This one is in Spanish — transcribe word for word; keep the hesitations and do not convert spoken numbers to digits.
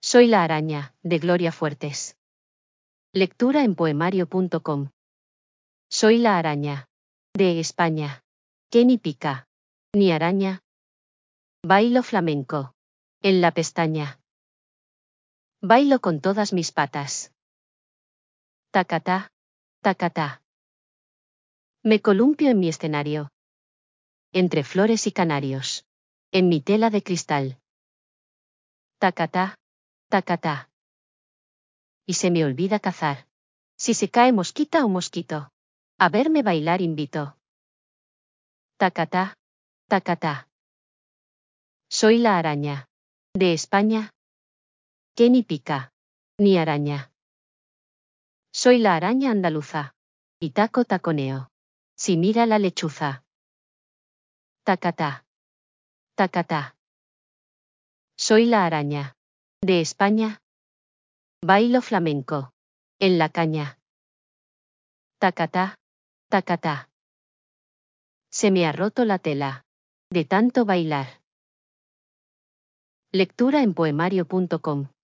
Soy la araña, de Gloria Fuertes. Lectura en poemario punto com. Soy la araña. De España. ¿Qué ni pica? Ni araña. Bailo flamenco. En la pestaña. Bailo con todas mis patas. Tacatá, tacatá. Me columpio en mi escenario. Entre flores y canarios. En mi tela de cristal. Tacatá, tacatá. Y se me olvida cazar. Si se cae mosquita o mosquito. A verme bailar invito. Tacatá, tacatá. Soy la araña. De España. ¿Qué ni pica? Ni araña. Soy la araña andaluza. Y taco taconeo. Si mira la lechuza. Tacatá. Tacatá. Soy la araña. De España. Bailo flamenco. En la caña. Tacatá. Tacatá. Se me ha roto la tela. De tanto bailar. Lectura en poemario punto com.